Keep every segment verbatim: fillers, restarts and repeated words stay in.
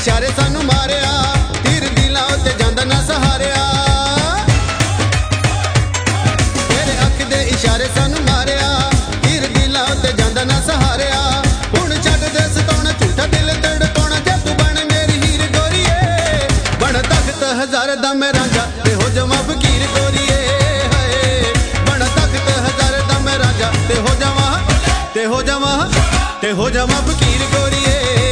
इशारे सानू मारिया तीर दिलां उत्ते जांदा ना सहारिया तेरे अख दे इशारे सानू मारिया तीर दिलां उत्ते जांदा ना सहारिया हुण छड्ड दे सताउणा झूठा दिल तड़पाउणा जे तू बन मेरी हीर गोरीए बन तख्त हजार दा मैं रांझा ते हो जावां फकीर गोरीए हाय बन तख्त हजार दा मैं रांझा ते हो जावां ते हो जावां ते हो जावां फकीर गोरीए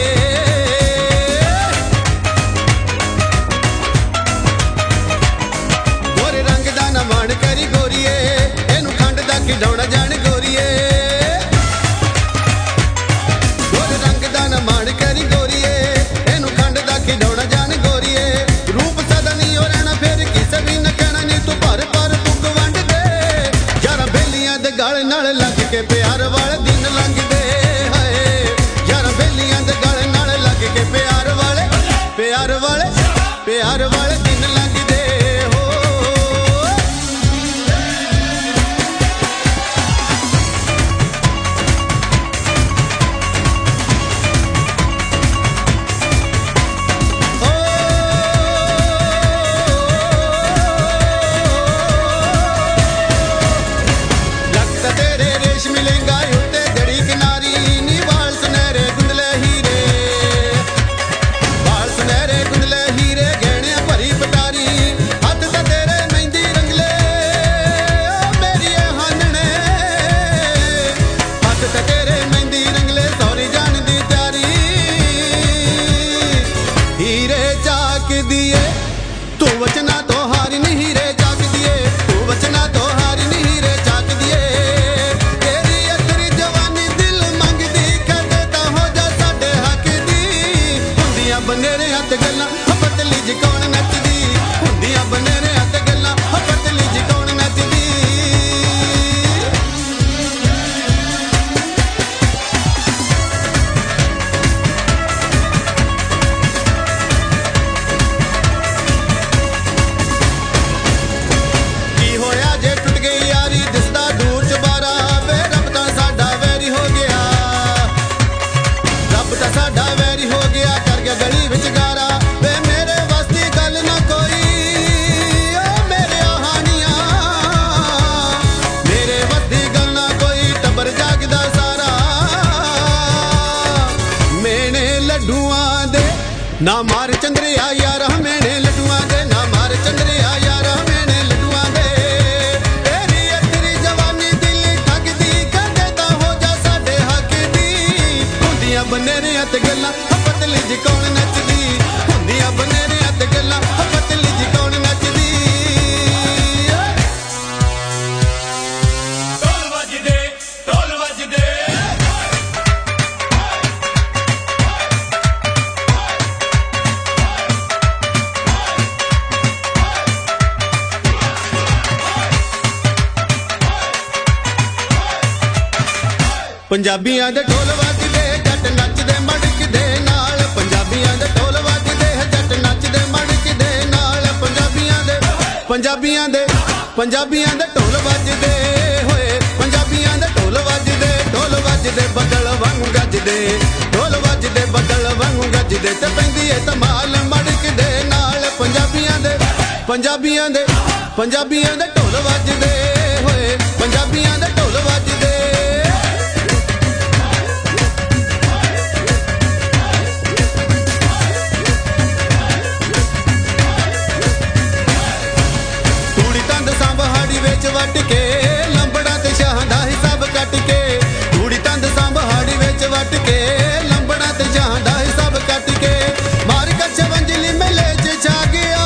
माण करी गोरीए एनू खंड दा खिडौना जान गोरीए गोरे रंग दा ना माण करी गोरीए एनू खंड दा खिडौना जान गोरीए रूप सदा नहीं हो रहना फिर किसे भी न कहना नहीं तू भर भर बुग वंड दे यारा बेलियां दे गल नाल लग के प्यार वाले दिन लंघ दे हाय यारा बेलियां दे गल नाल लग के प्यार वाले प्यार वाले प्यार वाले दिन लंघ दे तू वचना तो हारी नहीं रे जाग दिए तू वचना तो हारी नहीं रे जाग दिए तेरी अतरी जवानी दिल मंगदी कहता हो जा साडे हक दी हुंदियां बनेरे हत्थ गल्लां पतली जी कौन नचदी हुंदियां बनेरे हत्थ गल्लां पतली जी कौन नचदी गली विच गारा वे मेरे वास्ते गल ना कोई ओ मेरे हानियां मेरे वास्ते गल ना कोई टब्बर जागदा सारा मेने लड्डुआं दे ना मार चंद्रिया यारा मेने लड्डुआं दे ना मार चंद्रिया यारा मेने लड्डुआं दे तेरी अतरी जवानी दिल ठगदी कहदा हो जा साडे हक दी हुंदियां बनेरे हत्थ गल्लां पतली जी कौन नचदी हुंदियां बनेरे हत्थ गल्लां पतली जी कौन नचदी ढोल वजदे ढोल वजदे पंजाबियां दे ढोल वजदे जट नचदे मड़कदे नाल पंजाबियां दे ढोल वजदे जट नचदे मड़कदे नाल पंजाबियां दे पंजाबियां दे पंजाबियां दे ढोल वजदे होए पंजाबियां दे ढोल वजदे ढोल वजदे बदल वांगू गजदे ढोल वजदे बदल वांगू गजदे ते पैंदी ए धमाल मड़कदे नाल पंजाबियां दे पंजाबियां दे पंजाबियां दे ढोल वजदे होए पंजाबियां दे ढोल वजदे वट के लंबड़ा ते शाहां दा हिसाब कट के तूड़ी तंद सांभहाड़ी विच वट के लंबड़ा ते शाहां दा हिसाब कट के मार कच्छ वंजली मेले च छा गया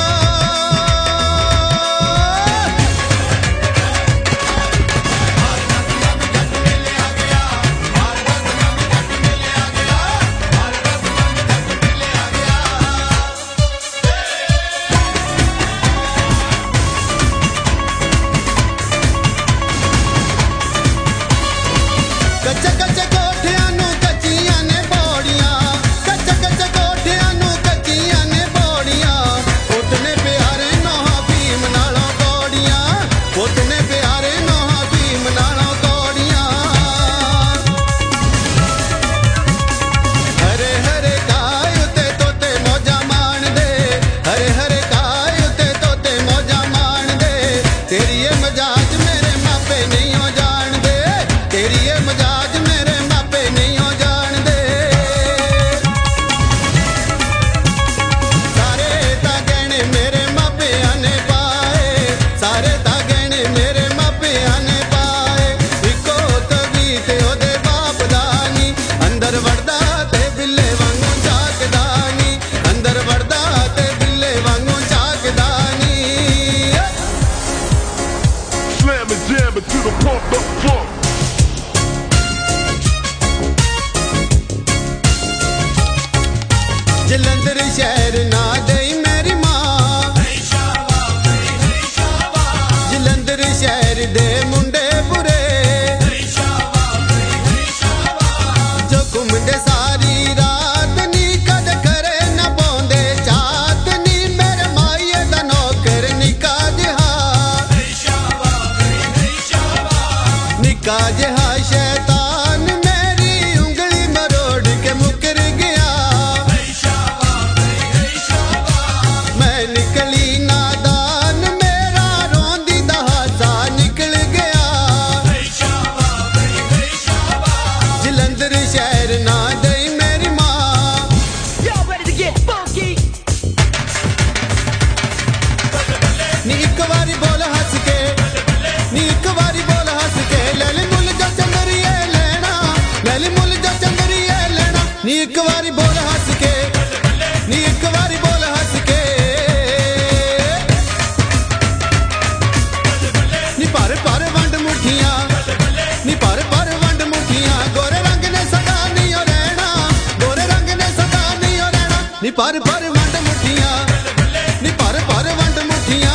ਭਰ ਭਰ ਵੰਡ ਮੁੱਠੀਆਂ ਨੀ ਭਰ ਭਰ ਵੰਡ ਮੁੱਠੀਆਂ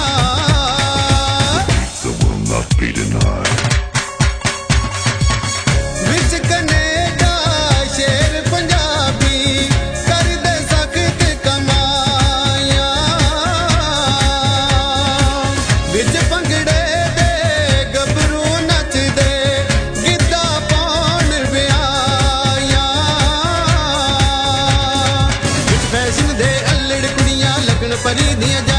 ਵਿੱਚ ਕਨੇਡਾ ਸ਼ੇਰ ਪੰਜਾਬੀ ਕਰਦੇ ਸਖਤ ਕਮਾਈਆਂ ਵਿੱਚ ਭੰਗੜੇ ਦੇ ਗੱਭਰੂ ਨੱਚਦੇ ਗਿੱਧਾ ਪਾਉਣ ਵਿਆਹੀਆਂ ਵਿੱਚ ਫੈਸ਼ਨ ਦੇ ਅੱਲੜ ਕੁੜੀਆਂ ਲੱਗਣ ਪਰੀ ਦੀਆਂ